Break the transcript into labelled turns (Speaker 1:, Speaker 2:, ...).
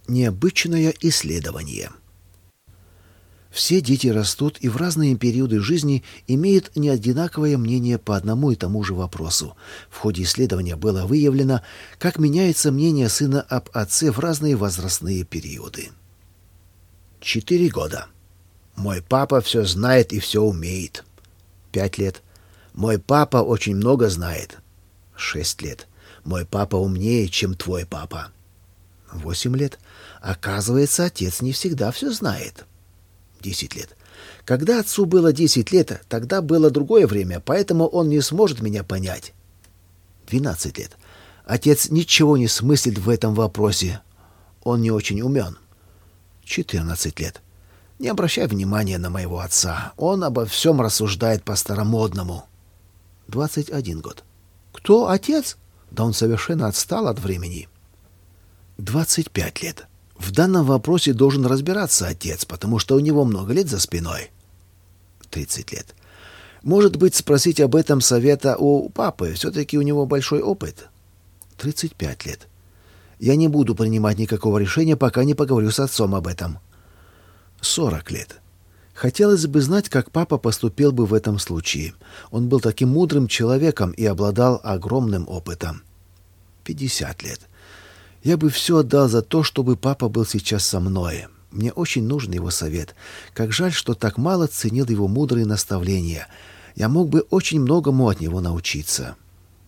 Speaker 1: Необычное исследование. Все дети растут и в разные периоды жизни имеют неодинаковое мнение по одному и тому же вопросу. В ходе исследования было выявлено, как меняется мнение сына об отце в разные возрастные периоды. 4 года. Мой папа все знает и все умеет. 5 лет. Мой папа очень много знает. 6 лет. Мой папа умнее, чем твой папа. 8 лет. Оказывается, отец не всегда все знает. 10 лет. Когда отцу было 10 лет, тогда было другое время, поэтому он не сможет меня понять. 12 лет. Отец ничего не смыслит в этом вопросе. Он не очень умен. 14 лет. Не обращай внимания на моего отца. Он обо всем рассуждает по-старомодному. 21 год. Кто отец? Да он совершенно отстал от времени. 25 лет. В данном вопросе должен разбираться отец, потому что у него много лет за спиной. 30 лет. Может быть, спросить об этом совета у папы, все-таки у него большой опыт. 35 лет. Я не буду принимать никакого решения, пока не поговорю с отцом об этом. 40 лет. Хотелось бы знать, как папа поступил бы в этом случае. Он был таким мудрым человеком и обладал огромным опытом. 50 лет. Я бы все отдал за то, чтобы папа был сейчас со мной. Мне очень нужен его совет. Как жаль, что так мало ценил его мудрые наставления. Я мог бы очень многому от него научиться.